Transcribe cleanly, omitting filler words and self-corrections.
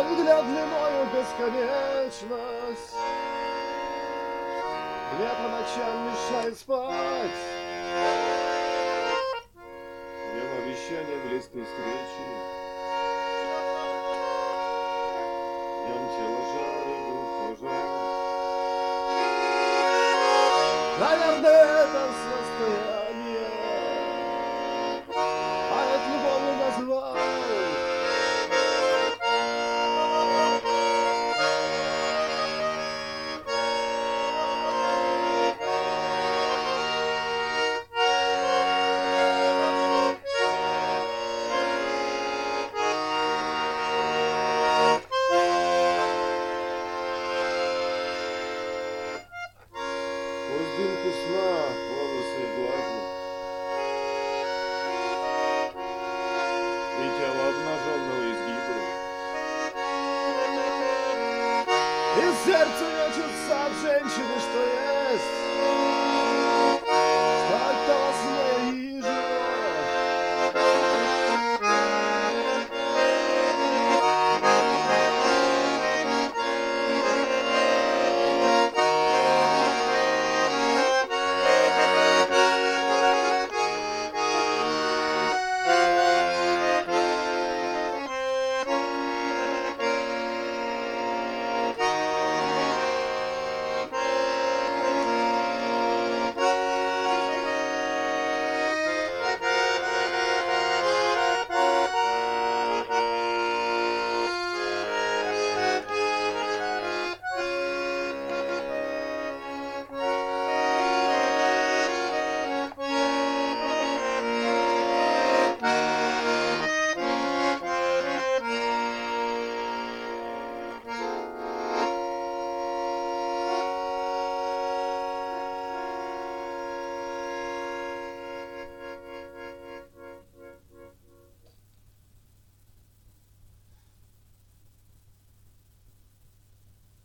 Непроглядную бесконечность мне по ночам мешает спать. Днем обещание близкой встречи, днем тело жары, дух пожар. Наверное, это состояние поэт любовью назвал. Сквозь дымку сна волосы влажны, и тело обнаженного изгиба, и сердце мечется от женщины, что есть.